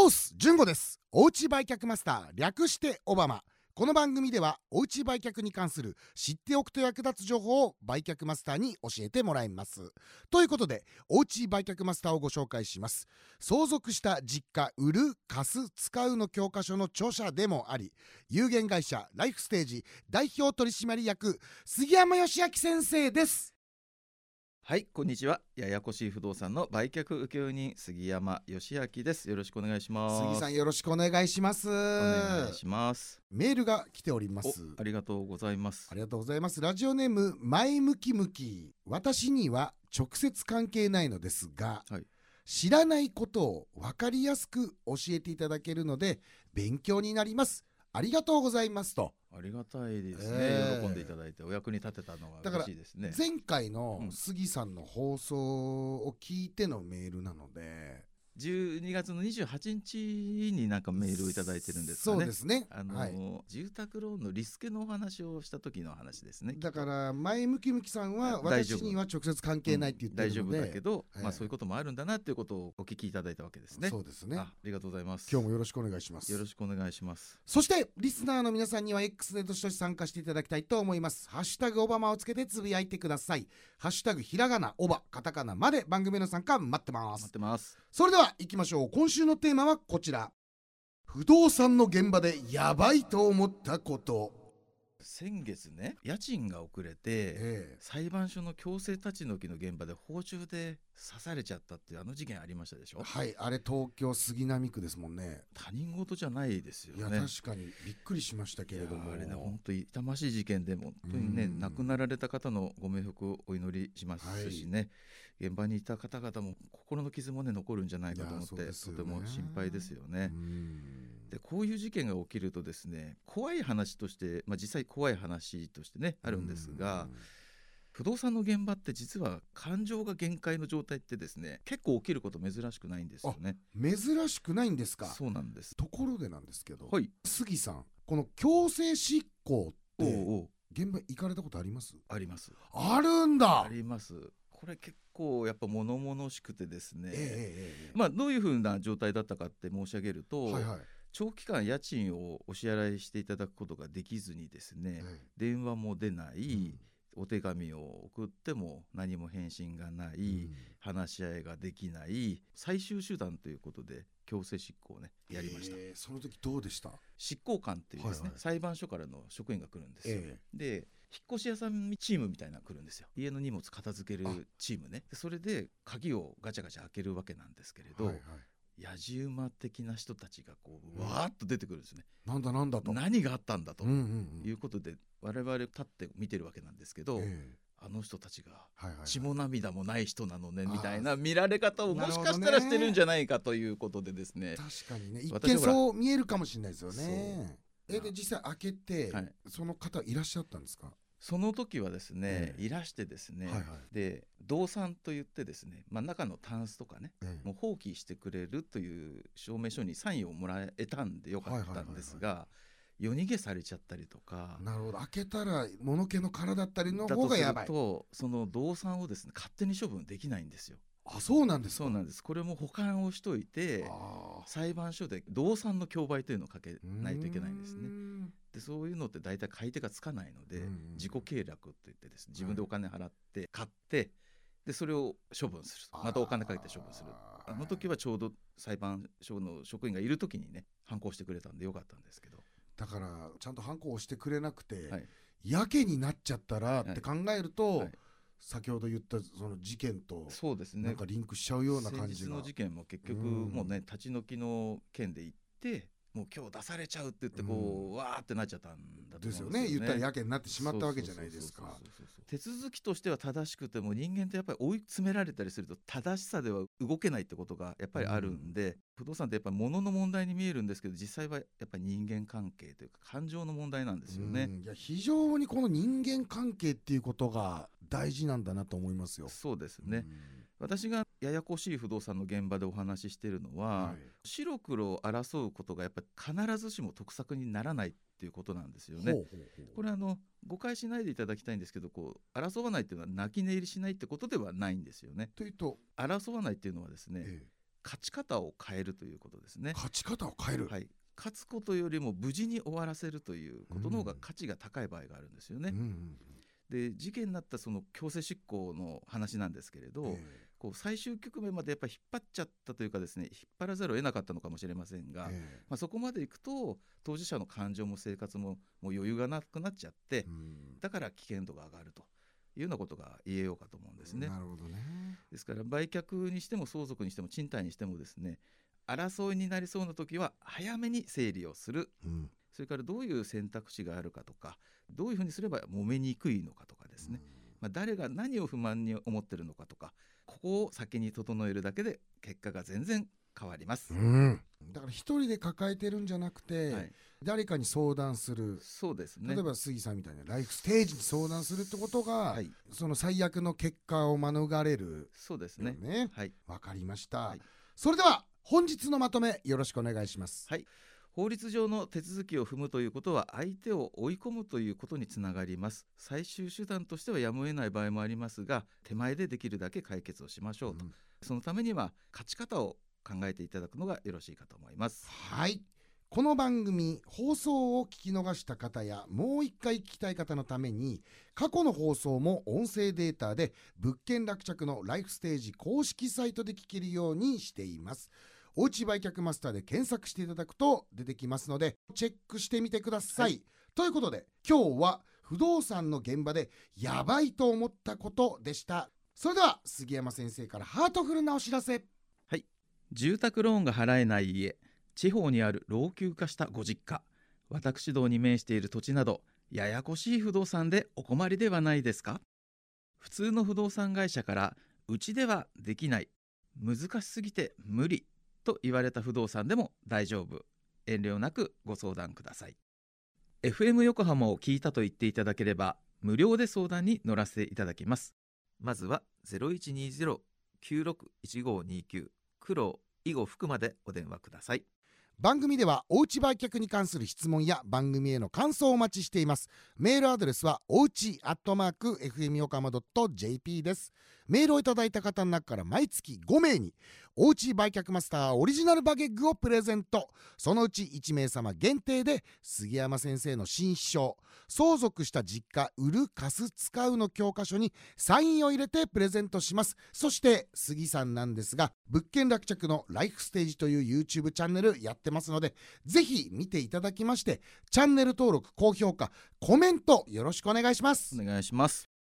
どうす純子です。おうち売却マスター、略してオバマ。この番組ではおうち売却に関する知っておくと役立つ情報を売却マスターに教えてもらいます。ということで、おうち売却マスターをご紹介します。相続した実家、売る、貸す、使うの教科書の著者でもあり、有限会社ライフステージ代表取締役杉山義明先生です。 はい、こんにちは。ややこしい不動産の売却請負人杉山義明です。よろしくお願いします。 杉さん、よろしくお願いします。 お願いします。 メールが来ております。 ありがとうございます。 ありがとうございます。ラジオネーム前向き向き。私には直接関係ないのですが、 はい、 知らないことを分かりやすく教えていただけるので勉強になります。ありがとうございますと。 ありがたいですね、喜んでいただいてお役に立てたのが嬉しいですね。 前回の杉さんの放送を聞いてのメールなので、 12月の28日になんかメールをいただいてるんですかね。 そうですね、はい、 住宅ローンのリスケのお話をした時の話ですね。 だから前向き向きさんは私には直接関係ないって言ってるので、 大丈夫だけど、そういうこともあるんだなっていうことをお聞きいただいたわけですね。 そうですね。 ありがとうございます。 今日もよろしくお願いします。 よろしくお願いします。 そしてリスナーの皆さんには X でどしどし参加していただきたいと思います。ハッシュタグオバマをつけてつぶやいてください。ハッシュタグひらがなオバカタカナまで番組の参加待ってます。 待ってます。 それでは行きましょう。今週のテーマはこちら。不動産の現場でやばいと思ったこと。 先月ね、家賃が遅れて、裁判所の強制立ち退きの現場で包丁で刺されちゃったっていう事件ありましたでしょ。 はい、あれ東京杉並区ですもんね。 他人事じゃないですよね。 いや確かにびっくりしましたけれども、 あれね、本当に痛ましい事件で、本当にね、亡くなられた方のご冥福をお祈りしますしね、現場にいた方々も心の傷もね残るんじゃないかと思って、とても心配ですよね。でこういう事件が起きるとですね、怖い話として、実際怖い話としてねあるんですが、不動産の現場って実は感情が限界の状態ってですね、結構起きること珍しくないんですよね。 珍しくないんですか。 そうなんです。 ところでなんですけど、 はい、 杉さん、この強制執行って現場行かれたことあります？ あります。 あるんだ。 あります。これ結構やっぱ物々しくてですね、どういう風な状態だったかって申し上げると、長期間家賃をお支払いしていただくことができずにですね、電話も出ない、お手紙を送っても何も返信がない、話し合いができない、最終手段ということで強制執行をねやりました。 その時どうでした？ 執行官っていうですね、裁判所からの職員が来るんですよ。で引っ越し屋さんチームみたいなのが来るんですよ。家の荷物片付けるチームね。でそれで鍵をガチャガチャ開けるわけなんですけれど、やじ馬的な人たちがこうわーっと出てくるんですね。なんだと、何があったんだということで、我々立って見てるわけなんですけど、あの人たちが血も涙もない人なのねみたいな見られ方をもしかしたらしてるんじゃないかということでですね。 確かにね、一見そう見えるかもしれないですよね。で実際開けて、その方いらっしゃったんですか？その時はですね、いらしてですね、で動産といってですね、中のタンスとかね、もう放棄してくれるという証明書にサインをもらえたんでよかったんですが、夜逃げされちゃったりとか。 なるほど。開けたら物気の殻だったりの方がやばい。 だとすると、その動産をですね勝手に処分できないんですよ。 あ、そうなんですか。 そうなんです。これも保管をしといて、裁判所で動産の競売というのをかけないといけないんですね。でそういうのって大体買い手がつかないので、自己契約といってですね、自分でお金払って買って、でそれを処分する、またお金かけて処分する。あの時はちょうど裁判所の職員がいる時にね反抗してくれたんでよかったんですけど、 だからちゃんと反抗をしてくれなくて、やけになっちゃったらって考えると、先ほど言ったその事件となんかリンクしちゃうような感じが。 先日の事件も結局もうね、立ち退きの件で行って、もう今日出されちゃうって言ってこう、わーってなっちゃったんだと思うんですよね。 言ったらやけになってしまったわけじゃないですか。 手続きとしては正しくても、人間ってやっぱり追い詰められたりすると正しさでは動けないってことがやっぱりあるんで、不動産ってやっぱり物の問題に見えるんですけど、実際はやっぱり人間関係というか感情の問題なんですよね。 いや非常にこの人間関係っていうことが大事なんだなと思いますよ。 そうですね。私がややこしい不動産の現場でお話ししているのは、白黒を争うことがやっぱり必ずしも得策にならないっていうことなんですよね。これ誤解しないでいただきたいんですけど、争わないっていうのは泣き寝入りしないってことではないんですよね。 というと、 争わないっていうのはですね、 勝ち方を変えるということですね。 勝ち方を変える、 はい、勝つことよりも無事に終わらせるということの方が価値が高い場合があるんですよね。で事件になったその強制執行の話なんですけれど、こう最終局面までやっぱり引っ張っちゃったというかですね、引っ張らざるを得なかったのかもしれませんが、そこまでいくと当事者の感情も生活ももう余裕がなくなっちゃって、だから危険度が上がるというようなことが言えようかと思うんですね。 なるほどね。 ですから売却にしても相続にしても賃貸にしてもですね、争いになりそうな時は早めに整理をする、それからどういう選択肢があるかとか、どういうふうにすれば揉めにくいのかとかですね、誰が何を不満に思ってるのかとか、ここを先に整えるだけで結果が全然変わります。 だから一人で抱えてるんじゃなくて、誰かに相談する。 そうですね。 例えば杉さんみたいなライフステージに相談するってことが、その最悪の結果を免れる。 そうですね。 わかりました。それでは本日のまとめよろしくお願いします。 法律上の手続きを踏むということは相手を追い込むということにつながります。最終手段としてはやむを得ない場合もありますが、手前でできるだけ解決をしましょうと、そのためには勝ち方を考えていただくのがよろしいかと思います。 この番組放送を聞き逃した方やもう一回聞きたい方のために、過去の放送も音声データで物件落着のライフステージ公式サイトで聞けるようにしています。おうち売却マスターで検索していただくと出てきますので、チェックしてみてください。ということで今日は不動産の現場でやばいと思ったことでした。それでは杉山先生からハートフルなお知らせ。 住宅ローンが払えない家、地方にある老朽化したご実家、私どに面している土地など、ややこしい不動産でお困りではないですか？普通の不動産会社からうちではできない、難しすぎて無理と言われた不動産でも大丈夫。遠慮なくご相談ください。 FM 横浜を聞いたと言っていただければ無料で相談に乗らせていただきます。まずは 0120-961529 黒以後福までお電話ください。 番組ではおうち売却に関する質問や番組への感想をお待ちしています。メールアドレスはおうち@fm横浜 .jp です。メールをいただいた方の中から毎月5名におうち売却マスターオリジナルバゲッグをプレゼント。そのうち1名様限定で杉山先生の新秘書相続した実家売る貸す使うの教科書にサインを入れてプレゼントします。そして杉さんなんですが、物件落着のライフステージという YouTube チャンネルやってますので、ぜひ見ていただきまして、チャンネル登録、高評価、コメントよろしくお願いします。 お願いします。